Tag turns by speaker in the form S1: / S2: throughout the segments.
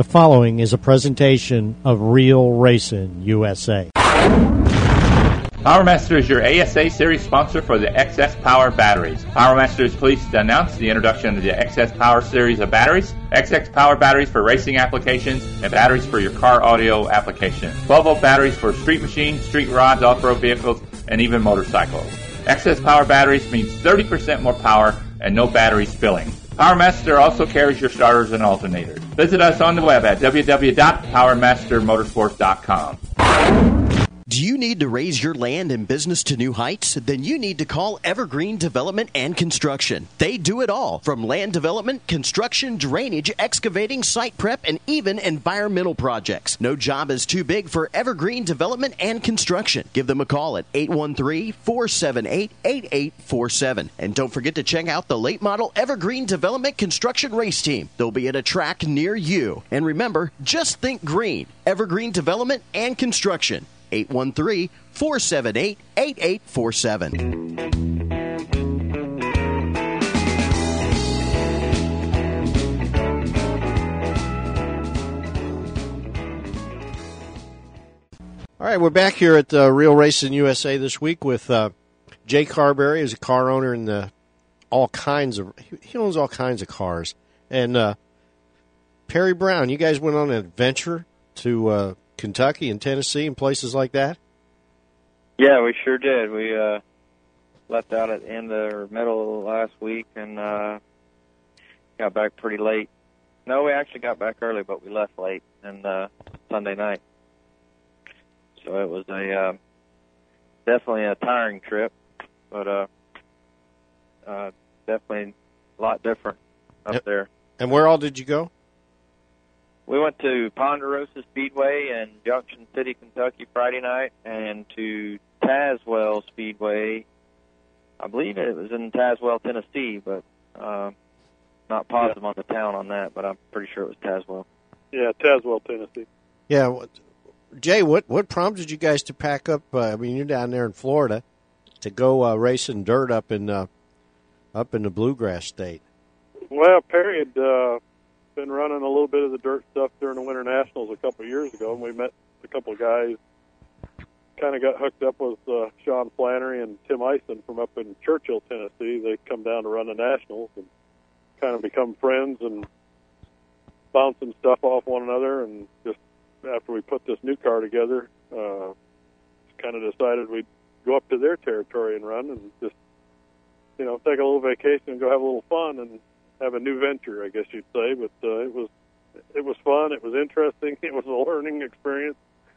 S1: The following is a presentation of Real Racing USA.
S2: PowerMaster is your ASA Series sponsor for the XS Power batteries. PowerMaster is pleased to announce the introduction of the XS Power series of batteries, XX Power batteries for racing applications, and batteries for your car audio application. 12-volt batteries for street machines, street rods, off-road vehicles, and even motorcycles. XS Power batteries means 30% more power and no battery spilling. PowerMaster also carries your starters and alternators. Visit us on the web at www.powermastermotorsports.com.
S3: Do you need to raise your land and business to new heights? Then you need to call Evergreen Development and Construction. They do it all, from land development, construction, drainage, excavating, site prep, and even environmental projects. No job is too big for Evergreen Development and Construction. Give them a call at 813-478-8847. And don't forget to check out the late model Evergreen Development Construction race team. They'll be at a track near you. And remember, just think green. Evergreen Development and Construction. 813-478-8847.
S1: All right, we're back here at Real Racing USA this week with Jay Carberry, who's a car owner in he owns all kinds of cars. And Perry Brown, you guys went on an adventure to Kentucky and Tennessee and places like that?
S4: Yeah, we sure did. We left out at the end or middle of last week and got back pretty late. No, we actually got back early, but we left late and Sunday night. So it was a definitely a tiring trip, but definitely a lot different up there.
S1: And where all did you go?
S4: We went to Ponderosa Speedway in Junction City, Kentucky Friday night, and to Tazewell Speedway. I believe it was in Tazewell, Tennessee, but not positive on the town on that, but I'm pretty sure it was Tazewell.
S5: Yeah, Tazewell, Tennessee.
S1: Yeah, Jay, what prompted you guys to pack up? You're down there in Florida to go racing dirt up in the Bluegrass State.
S5: Well, Perry had been running a little bit of the dirt stuff during the Winter Nationals a couple of years ago, and we met a couple of guys, kind of got hooked up with Sean Flannery and Tim Eisen from up in Churchill, Tennessee. They come down to run the Nationals and kind of become friends and bouncing stuff off one another. And just after we put this new car together, kind of decided we'd go up to their territory and run and just, take a little vacation and go have a little fun and have a new venture, I guess you'd say. But it was fun. It was interesting. It was a learning experience.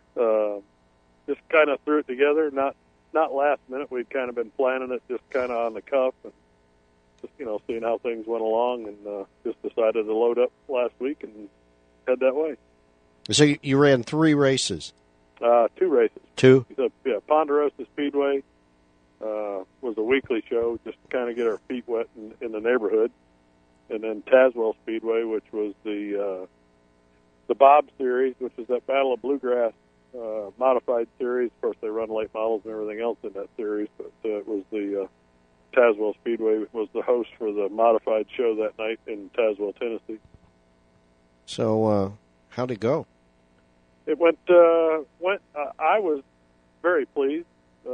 S5: Just kind of threw it together. Not last minute. We'd kind of been planning it just kind of on the cuff and just seeing how things went along, and just decided to load up last week and head that way.
S1: So you ran 3 races.
S5: 2 races.
S1: 2.
S5: Yeah, Ponderosa Speedway was a weekly show, just to kind of get our feet wet in the neighborhood. And then Tazewell Speedway, which was the Bob Series, which is that Battle of Bluegrass modified series. Of course, they run late models and everything else in that series, but it was the Tazewell Speedway was the host for the modified show that night in Tazewell, Tennessee.
S1: So, how'd it go?
S5: It went. I was very pleased.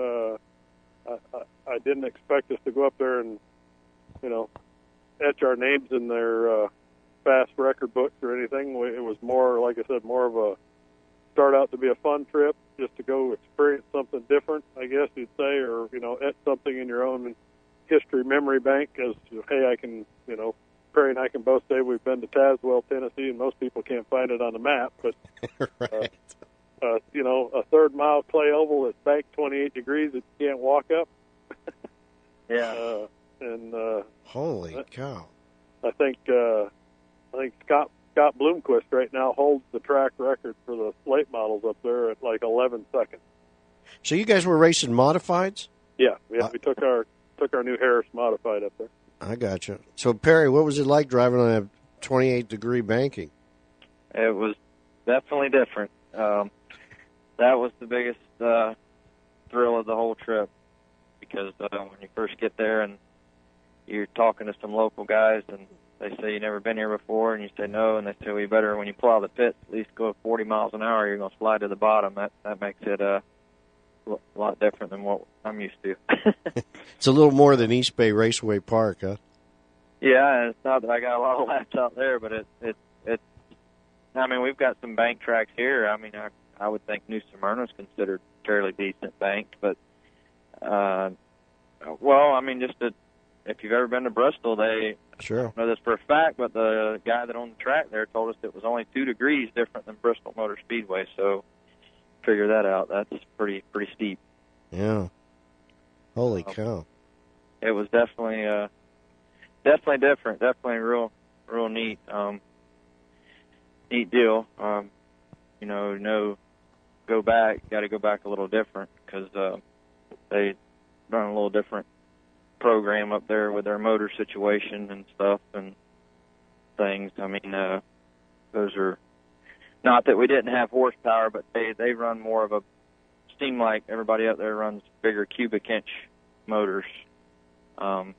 S5: I didn't expect us to go up there and, etch our names in their fast record books or anything. It was more, like I said, more of a start out to be a fun trip, just to go experience something different, I guess you'd say, or etch something in your own history memory bank. Because hey, I can, Perry and I can both say we've been to Tazewell, Tennessee, and most people can't find it on the map. But
S1: right.
S5: a third-mile clay oval that's banked 28 degrees that you can't walk up.
S4: Yeah.
S1: Holy cow!
S5: I think Scott Bloomquist right now holds the track record for the late models up there at like 11 seconds.
S1: So you guys were racing modifieds?
S5: Yeah, we took our new Harris modified up there.
S1: I gotcha. So Perry, what was it like driving on a 28-degree banking?
S4: It was definitely different. That was the biggest thrill of the whole trip, because when you first get there and you're talking to some local guys and they say you've never been here before, and you say no, and they say, well, you better, when you pull out of the pits, at least go 40 miles an hour. You're going to slide to the bottom. That makes it a lot different than what I'm used to.
S1: It's a little more than East Bay Raceway Park, huh?
S4: Yeah, it's not that I got a lot of laps out there, but it's. I mean, we've got some bank tracks here. I mean, I would think New Smyrna is considered fairly decent banked, but well, I mean, if you've ever been to Bristol, I don't know this for a fact, but the guy that owned the track there told us it was only 2 degrees different than Bristol Motor Speedway. So figure that out. That's pretty steep.
S1: Yeah. Holy cow!
S4: It was definitely different. Definitely real neat. Neat deal. Go back. Got to go back a little different because they run a little different program up there with their motor situation and stuff and things. I mean, those are not that we didn't have horsepower, but they run more of a seem like everybody up there runs bigger cubic inch motors. Kind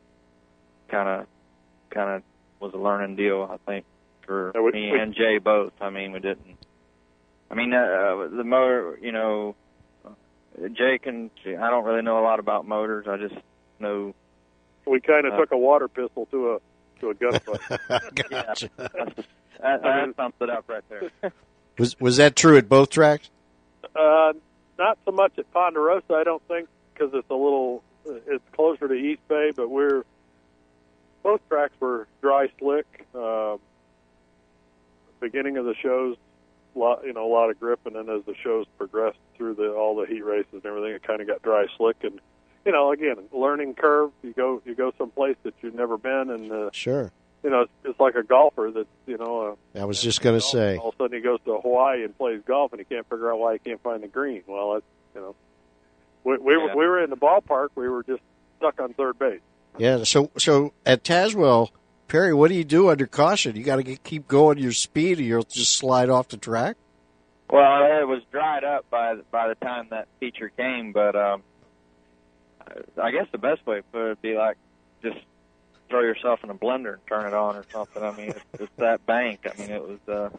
S4: of was a learning deal, I think, for me and Jay both. I mean, we didn't. I mean, the motor, Jay can. I don't really know a lot about motors. I just know.
S5: We kind of took a water pistol to a gunfight.
S1: Gotcha.
S4: Yeah, that sums it up right there.
S1: Was that true at both tracks?
S5: Not so much at Ponderosa, I don't think, because it's closer to East Bay, but both tracks were dry slick. Beginning of the shows, a lot of grip, and then as the shows progressed through all the heat races and everything, it kind of got dry slick. And again, learning curve. You go someplace that you've never been, and
S1: sure.
S5: It's like a golfer that's
S1: I was just going to say.
S5: All of a sudden he goes to Hawaii and plays golf, and he can't figure out why he can't find the green. Well, that's we were in the ballpark. We were just stuck on third base.
S1: Yeah. So at Tazewell, Perry, what do you do under caution? You got to keep going your speed, or you'll just slide off the track.
S4: Well, it was dried up by the time that feature came, but I guess the best way to put it would be like just throw yourself in a blender and turn it on or something. I mean, it's that banked. I mean, it was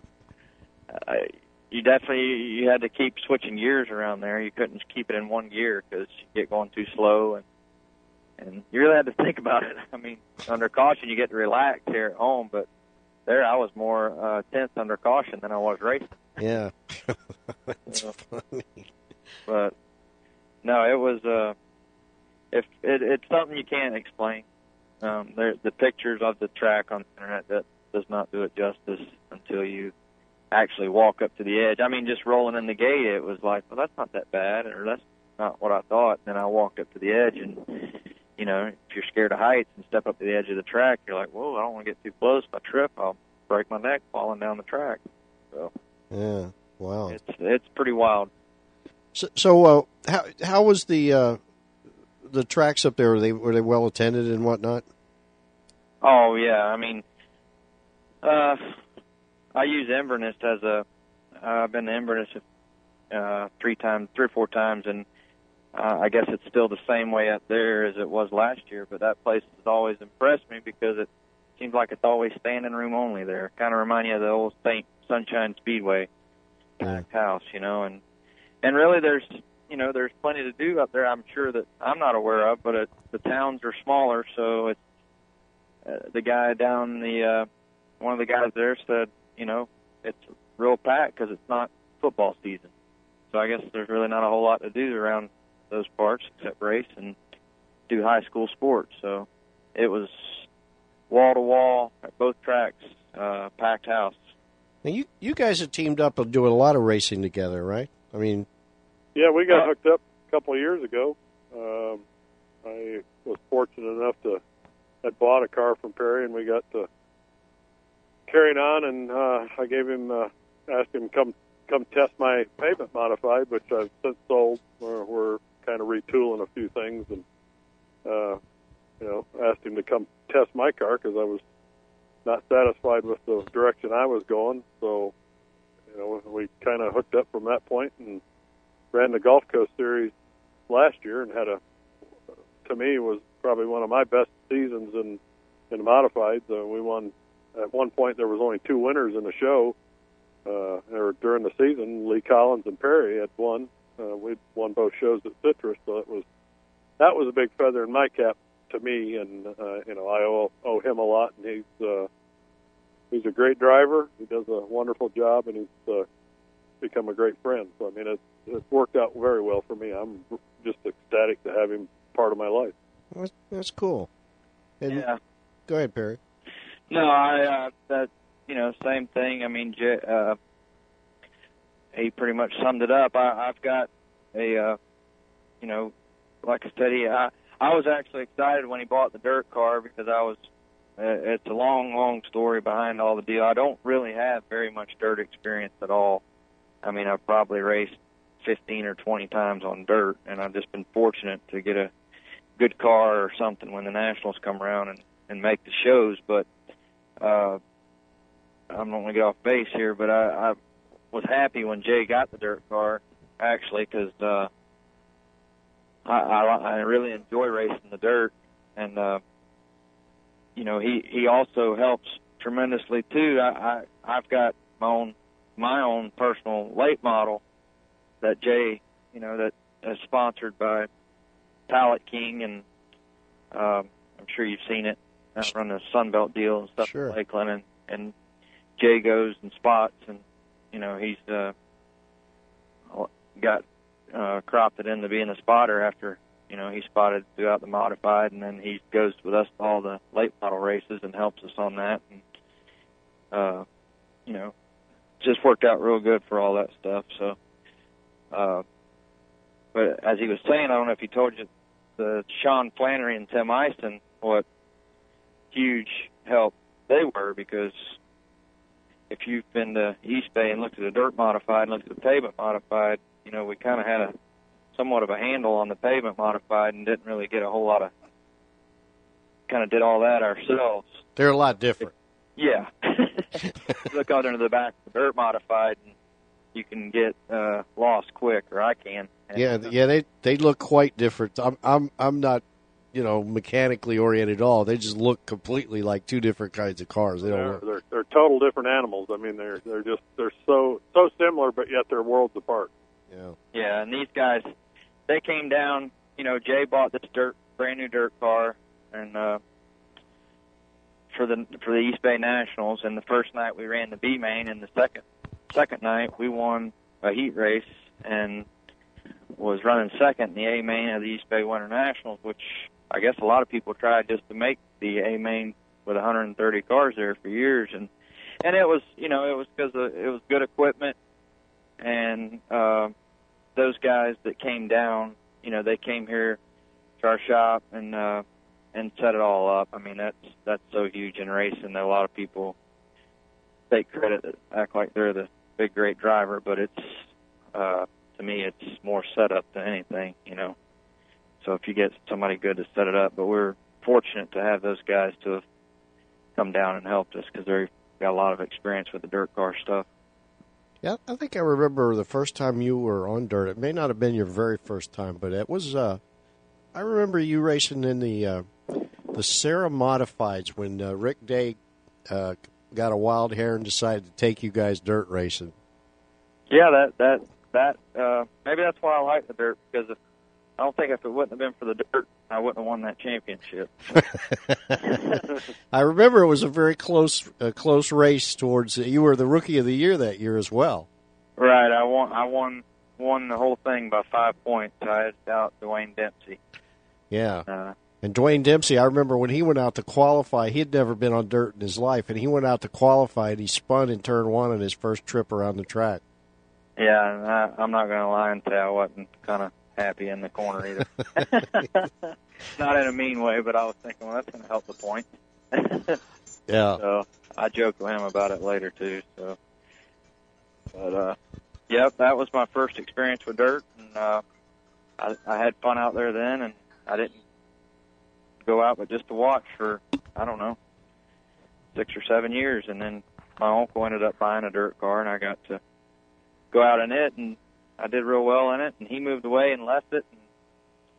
S4: you had to keep switching gears around there. You couldn't keep it in one gear because you get going too slow, and you really had to think about it. I mean, under caution you get to relax here at home, but there I was more tense under caution than I was racing.
S1: Yeah. That's funny.
S4: But no, it was it's something you can't explain. The pictures of the track on the internet, that does not do it justice until you actually walk up to the edge. I mean, just rolling in the gate, it was like, well, that's not that bad, or that's not what I thought. And then I walked up to the edge, and if you're scared of heights and step up to the edge of the track, you're like, whoa, I don't want to get too close. If I trip, I'll break my neck falling down the track. So
S1: yeah, wow,
S4: it's pretty wild.
S1: So how was the tracks up there? Were they well attended and whatnot?
S4: Oh yeah, I mean, I use Inverness I've been to Inverness 3 or 4 times, and I guess it's still the same way out there as it was last year. But that place has always impressed me because it seems like it's always standing room only there. Kind of remind you of the old St. Sunshine Speedway house, and really there's plenty to do up there. I'm sure that I'm not aware of, but the towns are smaller, so it's the guy down one of the guys there said, it's real packed because it's not football season. So I guess there's really not a whole lot to do around those parts except race and do high school sports. So it was wall to wall at both tracks, packed house.
S1: Now you guys have teamed up and doing a lot of racing together, right? I mean,
S5: yeah, we got hooked up a couple of years ago. I was fortunate enough I'd bought a car from Perry, and we got to carrying on, and I gave him, asked him to come test my pavement modified, which I've since sold. We're kind of retooling a few things, and asked him to come test my car because I was not satisfied with the direction I was going. So, we kind of hooked up from that point and ran the Gulf Coast Series last year, and to me, was probably one of my best seasons in the modifieds. We won at one point there was only 2 winners in the show. Or during the season, Lee Collins and Perry had won. We'd won both shows at Citrus, so that was a big feather in my cap to me, and I owe him a lot. And he's a great driver. He does a wonderful job, and he's become a great friend. So I mean, it's worked out very well for me. I'm just ecstatic to have him part of my life.
S1: That's cool. And
S4: Yeah.
S1: Go ahead, Perry.
S4: No, that same thing. I mean, he pretty much summed it up. I've got a, like I said, I was actually excited when he bought the dirt car because it's a long, long story behind all the deal. I don't really have very much dirt experience at all. I mean, I've probably raced 15 or 20 times on dirt, and I've just been fortunate to get a good car or something when the Nationals come around and make the shows. But I'm not going to get off base here, but I was happy when Jay got the dirt car, actually, because I really enjoy racing the dirt, and he also helps tremendously too. I've got my own personal late model that Jay, that is sponsored by Pallet King, and I'm sure you've seen it. I run the Sunbelt deal and stuff
S1: Sure.
S4: in Lakeland, and Jay goes and spots, and he's got cropped it into being a spotter after he spotted throughout the modified, and then he goes with us to all the late model races and helps us on that, and just worked out real good for all that stuff. So, but as he was saying, I don't know if he told you, the Sean Flannery and Tim Eiston, what huge help they were, because if you've been to East Bay and looked at the dirt modified and looked at the pavement modified, we kind of had somewhat of a handle on the pavement modified and didn't really get a whole lot of, kind of did all that ourselves.
S1: They're a lot different.
S4: Yeah. Look out into the back of the dirt modified, and you can get lost quick, or I can. And,
S1: They look quite different. I'm not, mechanically oriented at all. They just look completely like two different kinds of cars. They don't work.
S5: They're total different animals. I mean, they're so similar, but yet they're worlds apart.
S4: Yeah, and these guys, they came down. Jay bought this brand new dirt car, and for the East Bay Nationals. And the first night we ran the B main, and the second night we won a heat race and was running second in the A main of the East Bay Winter Nationals, which I guess a lot of people tried just to make the A main with 130 cars there for years, and it was because it was good equipment, and those guys that came down, they came here to our shop and set it all up. I mean, that's so huge in racing that a lot of people take credit, act like they're the big great driver, but it's to me it's more setup than anything, So if you get somebody good to set it up, but we're fortunate to have those guys to have come down and helped us because they've got a lot of experience with the dirt car stuff.
S1: Yeah, I think I remember the first time you were on dirt. It may not have been your very first time, but it was. I remember you racing in the Sarah Modifieds when Rick Day got a wild hair and decided to take you guys dirt racing.
S4: Yeah, that maybe that's why I like the dirt, because I don't think if it wouldn't have been for the dirt, I wouldn't have won that championship.
S1: I remember it was a very close race towards. You were the Rookie of the Year that year as well.
S4: Right, I won the whole thing by 5 points. I had out Dwayne Dempsey.
S1: Yeah, and Dwayne Dempsey, I remember when he went out to qualify, he had never been on dirt in his life, and he went out to qualify, and he spun in turn one on his first trip around the track.
S4: Yeah, and I'm not going to lie and say I wasn't kind of happy in the corner either. Not in a mean way, but I was thinking, well, that's going to help the point.
S1: Yeah.
S4: So I joked with him about it later too. So, but yep, that was my first experience with dirt, and I had fun out there then, and I didn't go out but just to watch for 6 or 7 years, and then my uncle ended up buying a dirt car, and I got to go out in it, and I did real well in it, and he moved away and left it, and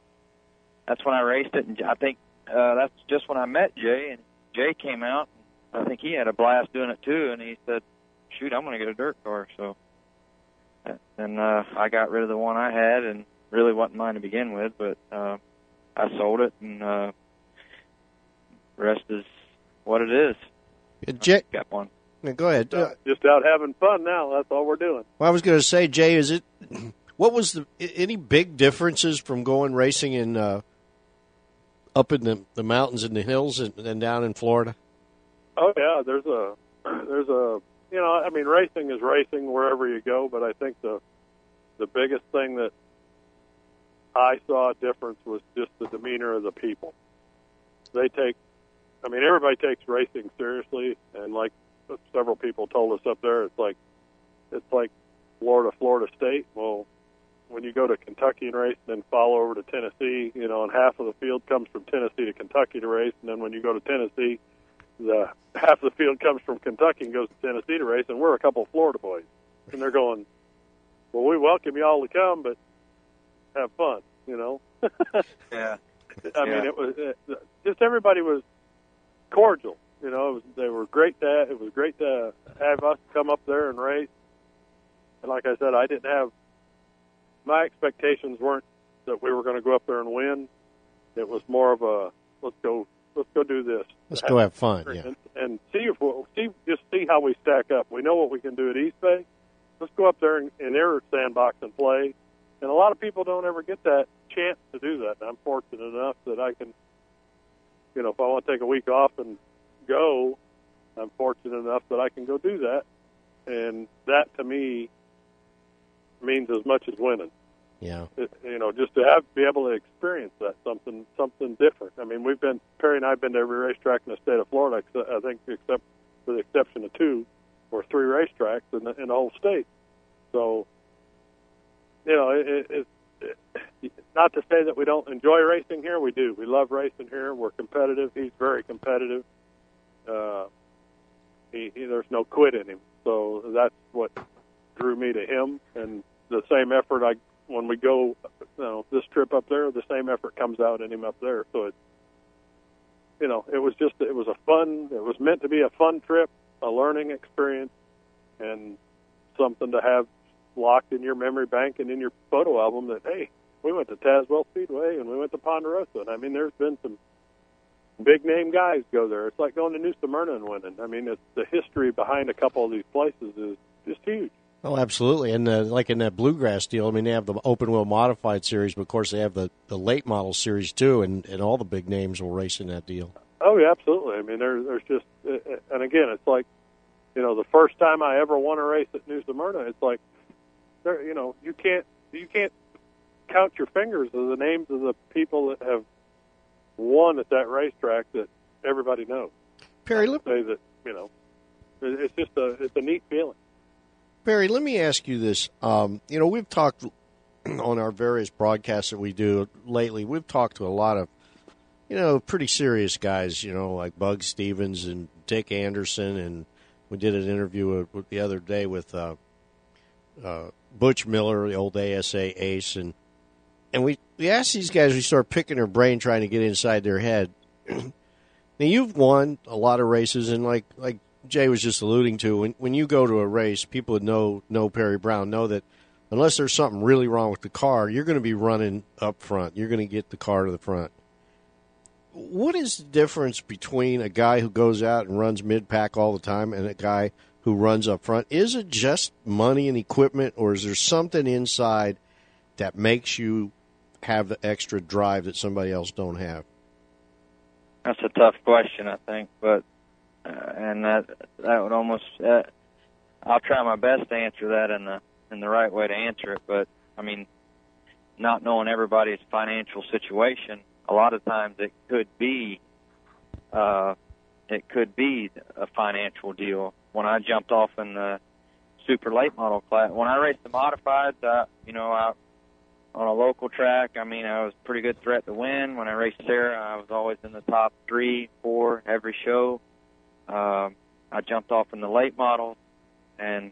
S4: that's when I raced it, and I think that's just when I met Jay, and Jay came out, I think he had a blast doing it too, and he said, shoot, I'm going to get a dirt car. So, and I got rid of the one I had, and really wasn't mine to begin with, but I sold it, and the rest is what it is.
S1: Jay,
S4: got one.
S1: go ahead.
S5: Just out having fun now. That's all we're doing.
S1: Well, I was going to say, Jay, what was any big differences from going racing in up in the mountains and the hills and down in Florida?
S5: Oh yeah, there's a I mean, racing is racing wherever you go, but I think the biggest thing that I saw a difference was just the demeanor of the people. Everybody takes racing seriously, and like several people told us up there, it's like Florida State. Well, when you go to Kentucky and race and then follow over to Tennessee, and half of the field comes from Tennessee to Kentucky to race, and then when you go to Tennessee, the half of the field comes from Kentucky and goes to Tennessee to race, and we're a couple of Florida boys. And they're going, well, we welcome you all to come, but have fun,
S4: Yeah.
S5: I mean, it was just everybody was cordial. It was great to have us come up there and race. And like I said, my expectations weren't that we were going to go up there and win. It was more of a let's go do this.
S1: Let's go have fun, yeah.
S5: And see how we stack up. We know what we can do at East Bay. Let's go up there in their sandbox and play. And a lot of people don't ever get that chance to do that. And I'm fortunate enough that I can, if I want to take a week off and go, I'm fortunate enough that I can go do that. And that, to me, means as much as winning.
S1: Yeah.
S5: Just to be able to experience that, something different. I mean, Perry and I have been to every racetrack in the state of Florida, I think, except for the exception of 2 or 3 racetracks in the whole state. So, it's not to say that we don't enjoy racing here. We do. We love racing here. We're competitive. He's very competitive. There's no quit in him. So that's what drew me to him. And the same effort when we go, this trip up there, the same effort comes out in him up there. So it was meant to be a fun trip, a learning experience, and something to have locked in your memory bank and in your photo album that, hey, we went to Tazewell Speedway and we went to Ponderosa. And I mean, there's been some big name guys go there. It's like going to New Smyrna and winning. I mean, the history behind a couple of these places is just huge.
S1: Oh, absolutely. And like in that Bluegrass deal, I mean, they have the open wheel modified series, but of course they have the late model series too, and all the big names will race in that deal.
S5: Oh, yeah, absolutely. I mean, there's just, and again, it's like, the first time I ever won a race at New Smyrna, it's like, you can't count your fingers of the names of the people that have won at that racetrack that everybody knows.
S1: Perry,
S5: say that it's just it's a neat feeling.
S1: Barry, let me ask you this. We've talked on our various broadcasts that we do lately. We've talked to a lot of, pretty serious guys, like Bug Stevens and Dick Anderson, and we did an interview the other day with Butch Miller, the old ASA ace, and we asked these guys, we start picking their brain, trying to get inside their head. Now, you've won a lot of races, and like Jay was just alluding to, when you go to a race, people that know Perry Brown know that unless there's something really wrong with the car, you're going to be running up front. You're going to get the car to the front. What is the difference between a guy who goes out and runs mid-pack all the time and a guy who runs up front? Is it just money and equipment, or is there something inside that makes you have the extra drive that somebody else don't have?
S4: That's a tough question, I think, but and that would almost I'll try my best to answer that in the right way to answer it. But I mean, not knowing everybody's financial situation, a lot of times it could be a financial deal. When I jumped off in the super late model class, when I raced the modifieds, out on a local track, I mean, I was a pretty good threat to win. When I raced Sarah, I was always in the top 3, 4 every show. I jumped off in the late model, and,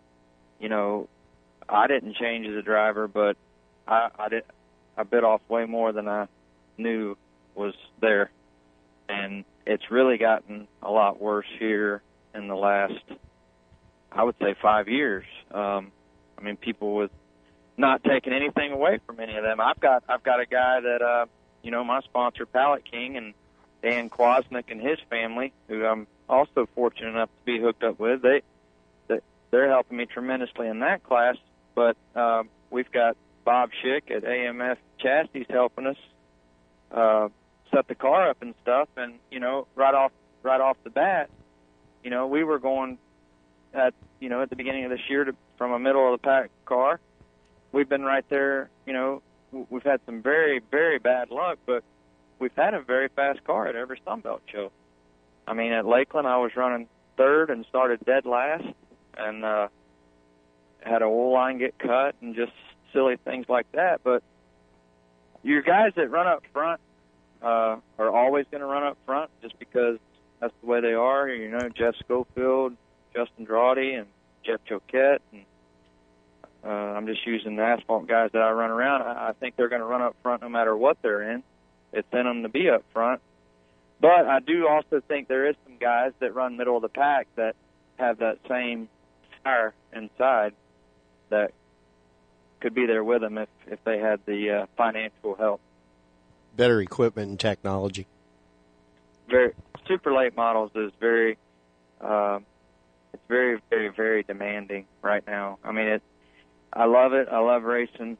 S4: I didn't change as a driver, but I bit off way more than I knew was there. And it's really gotten a lot worse here in the last, I would say, 5 years. I mean, people with not taking anything away from any of them. I've got a guy that, my sponsor, Pallet King, and Dan Kwasnick and his family, who I'm also fortunate enough to be hooked up with. They're helping me tremendously in that class. But we've got Bob Schick at AMF Chassis helping us set the car up and stuff. And right off the bat, we were going at the beginning of this year from a middle of the pack car. We've been right there. We've had some very, very bad luck, but we've had a very fast car at every Sunbelt show. I mean, at Lakeland, I was running third and started dead last, and had an oil line get cut and just silly things like that. But your guys that run up front are always going to run up front just because that's the way they are. Jeff Schofield, Justin Drawdy, and Jeff Choquette, and I'm just using the asphalt guys that I run around. I think they're going to run up front no matter what they're in. It's in them to be up front. But I do also think there is some guys that run middle of the pack that have that same fire inside that could be there with them if they had the financial help.
S1: Better equipment and technology.
S4: Super late models is very, it's very, very, very demanding right now. I mean, I love it. I love racing,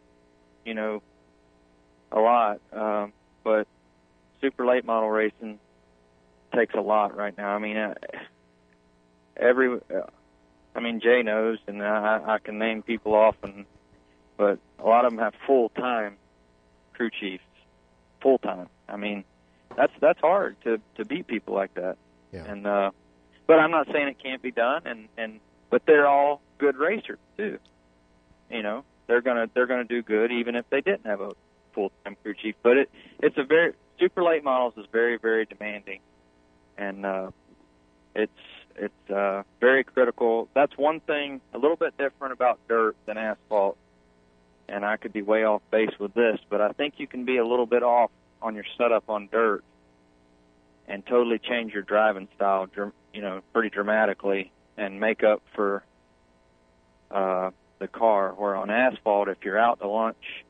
S4: a lot. But super late model racing takes a lot right now. I mean, Jay knows, and I can name people off, but a lot of them have full-time crew chiefs, full-time. I mean, that's hard to beat people like that.
S1: Yeah.
S4: And but I'm not saying it can't be done, but they're all good racers too. They're gonna do good even if they didn't have a full-time crew chief. But it's a very super late models is very, very demanding, and it's very critical. That's one thing a little bit different about dirt than asphalt. And I could be way off base with this, but I think you can be a little bit off on your setup on dirt and totally change your driving style, pretty dramatically, and make up for the car. Where on asphalt, if you're out to lunch,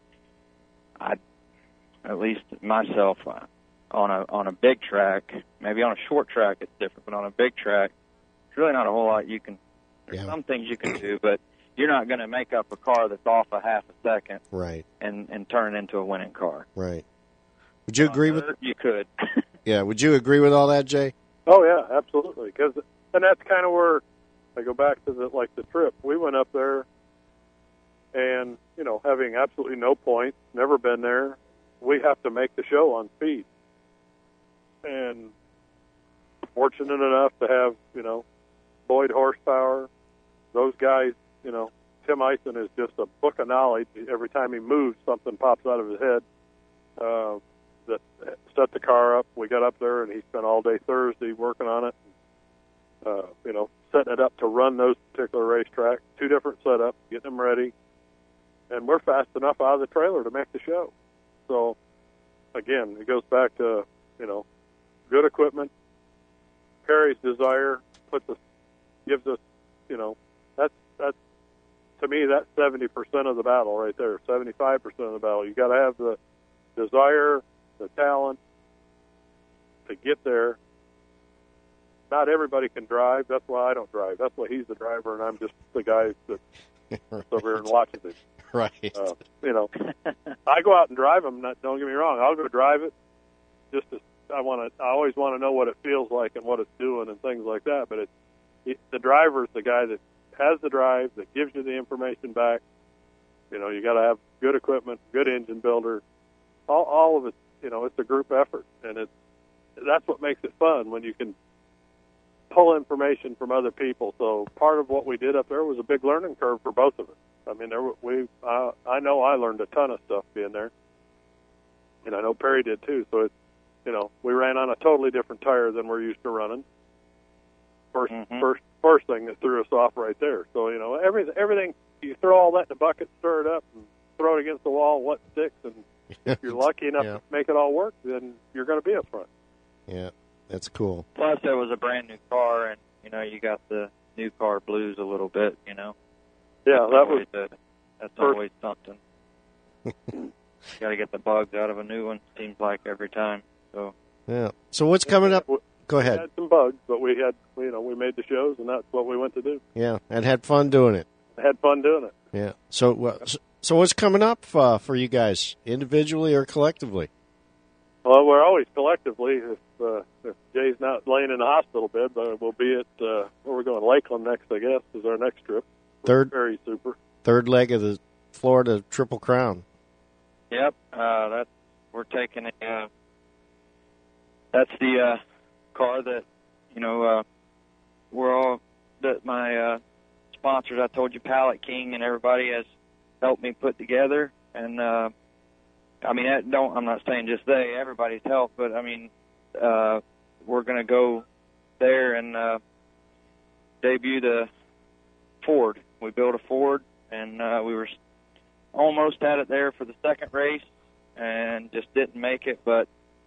S4: at least myself, on a big track, maybe on a short track it's different, but on a big track, there's really not a whole lot you can. There's some things you can do, but you're not going to make up a car that's off a half a second,
S1: right?
S4: And turn it into a winning car,
S1: right? Would you agree with?
S4: You could.
S1: Yeah. Would you agree with all that, Jay?
S5: Oh yeah, absolutely. And that's kind of where I go back to the trip. We went up there, and having absolutely no points, never been there, we have to make the show on speed. And fortunate enough to have Boyd Horsepower, those guys. Tim Eisen is just a book of knowledge. Every time he moves, something pops out of his head. That set the car up. We got up there, and he spent all day Thursday working on it. Setting it up to run those particular racetracks. 2 different setups, getting them ready. And we're fast enough out of the trailer to make the show. So, again, it goes back to, good equipment. Perry's desire gives us, that's to me, that's 70% of the battle right there, 75% of the battle. You got to have the desire, the talent to get there. Not everybody can drive. That's why I don't drive. That's why he's the driver, and I'm just the guy that sits over here and watches it.
S1: Right.
S5: I go out and drive them. Don't get me wrong. I'll go drive it. I always want to know what it feels like and what it's doing and things like that. But the driver's the guy that has the drive, that gives you the information back. You got to have good equipment, good engine builder. All of it. It's a group effort, and that's what makes it fun when you can pull information from other people. So part of what we did up there was a big learning curve for both of us. I mean, I know I learned a ton of stuff being there, and I know Perry did too. So we ran on a totally different tire than we're used to running. First thing that threw us off right there. So everything you throw all that in a bucket, stir it up, and throw it against the wall. What sticks? And if you're lucky enough to make it all work, then you're going to be up front.
S1: Yeah. That's cool.
S4: Plus, it was a brand new car, and you got the new car blues a little bit.
S5: Yeah,
S4: that's always something. Got to get the bugs out of a new one. Seems like every time. So
S1: yeah. So what's coming up? Go ahead.
S5: We had some bugs, but we made the shows, and that's what we went to do.
S1: Yeah, and had fun doing it.
S5: Had fun doing it.
S1: Yeah. So what's coming up for you guys, individually or collectively?
S5: Well, we're always collectively. If Jay's not laying in the hospital bed, but we'll be at where we're going. Lakeland next, I guess, is our next trip. Very super.
S1: Third leg of the Florida Triple Crown.
S4: Yep. We're taking that's the car that we're all that my sponsors. I told you, Pallet King and everybody has helped me put together, and I'm not saying just everybody's help, but I mean, we're going to go there and debut the Ford. We built a Ford, and we were almost at it there for the second race, and just didn't make it. But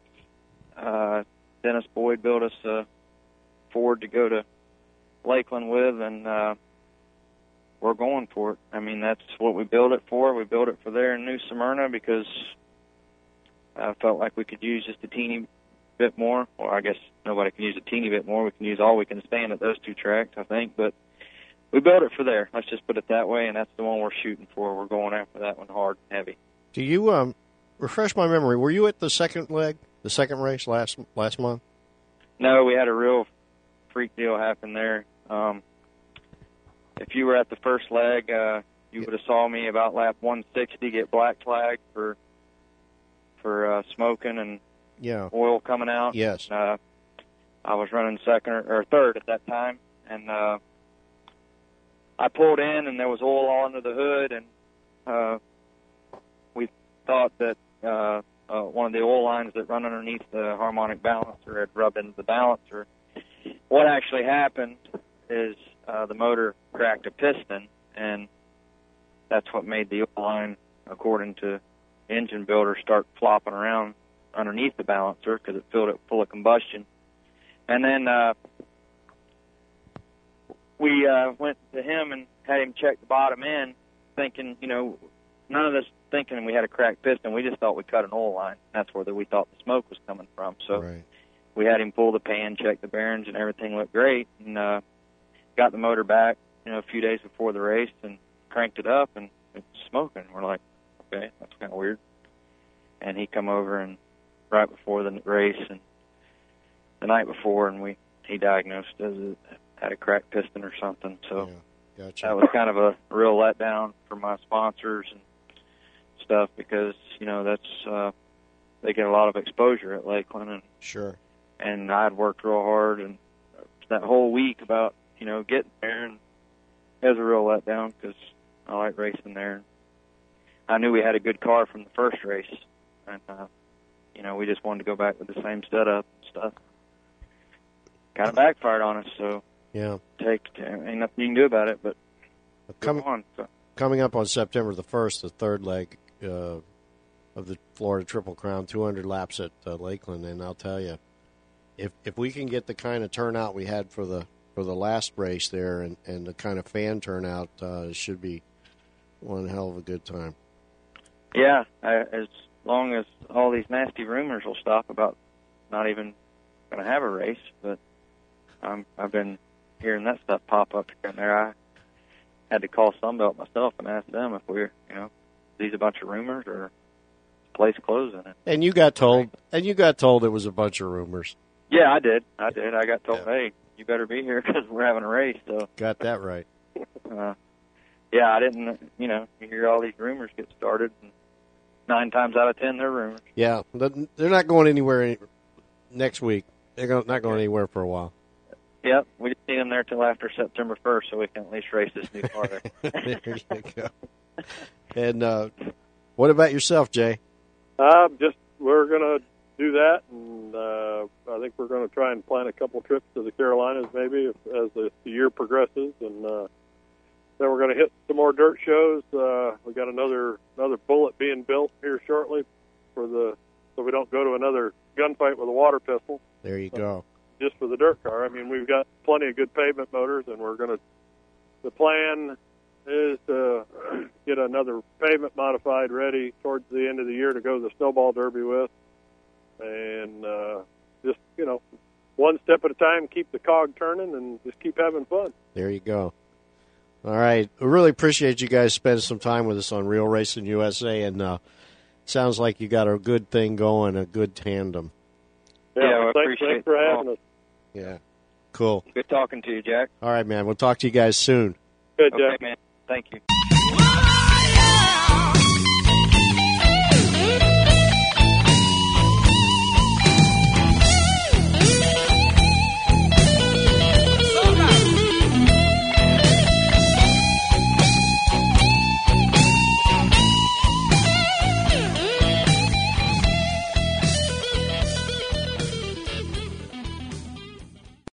S4: Dennis Boyd built us a Ford to go to Lakeland with, and we're going for it. I mean, that's what we built it for. We built it for there in New Smyrna because I felt like we could use just a teeny bit more. Well, I guess nobody can use a teeny bit more. We can use all we can stand at those two tracks, I think. But we built it for there. Let's just put it that way, and that's the one we're shooting for. We're going after that one hard and heavy.
S1: Do you refresh my memory? Were you at the second leg, the second race last month?
S4: No, we had a real freak deal happen there. If you were at the first leg, you would have saw me about lap 160 get black flagged for smoking and oil coming out.
S1: Yes.
S4: I was running second or third at that time, and I pulled in, and there was oil all under the hood, and we thought that one of the oil lines that run underneath the harmonic balancer had rubbed into the balancer. What actually happened is the motor cracked a piston, and that's what made the oil line, according to engine builders, start flopping around underneath the balancer because it filled it full of combustion. And then we went to him and had him check the bottom end, thinking, none of us thinking we had a cracked piston. We just thought we cut an oil line. That's where we thought the smoke was coming from. So we had him pull the pan, check the bearings, and everything looked great. And got the motor back, a few days before the race, and cranked it up, and it's smoking. We're like, okay, that's kind of weird. And he come over and right before the race and the night before, and he diagnosed as had a cracked piston or something. So
S1: gotcha.
S4: That was kind of a real letdown for my sponsors and stuff because that's they get a lot of exposure at Lakeland, and
S1: sure.
S4: And I'd worked real hard and that whole week about getting there, and it was a real letdown because I like racing there. I knew we had a good car from the first race, and we just wanted to go back with the same setup and stuff. Kind of backfired on us, so ain't nothing you can do about it. But
S1: coming up on September the 1st, the third leg of the Florida Triple Crown, 200 laps at Lakeland, and I'll tell you, if we can get the kind of turnout we had for the last race there and the kind of fan turnout, it should be one hell of a good time.
S4: Yeah, as long as all these nasty rumors will stop about not even going to have a race, but I've been hearing that stuff pop up here and there. I had to call Sunbelt myself and ask them if we're, these a bunch of rumors or place closing it.
S1: And you got told it was a bunch of rumors.
S4: Yeah, I did. I got told, hey, you better be here because we're having a race. So
S1: got that right.
S4: I didn't. You hear all these rumors get started, and 9 times out of 10 they're rumors.
S1: Yeah, they're not going anywhere next week. They're not going anywhere for a while.
S4: Yep, we just need them there till after September 1st, so we can at least race this new car there.
S1: There you go. And what about yourself, Jay?
S5: We're going to do that, and I think we're going to try and plan a couple trips to the Carolinas maybe as the year progresses, and then we're going to hit some more dirt shows. We got another bullet being built here shortly so we don't go to another gunfight with a water pistol.
S1: There you go.
S5: just for the dirt car. I mean, we've got plenty of good pavement motors, and the plan is to get another pavement modified ready towards the end of the year to go to the Snowball Derby with. And just, one step at a time, keep the cog turning, and just keep having fun.
S1: There you go. All right. I really appreciate you guys spending some time with us on Real Racing USA, and sounds like you got a good thing going, a good tandem.
S5: Yeah, thanks for having us.
S1: Yeah, cool.
S4: Good talking to you, Jack.
S1: All right, man. We'll talk to you guys soon.
S5: Good, Jack.
S4: Okay, man. Thank you.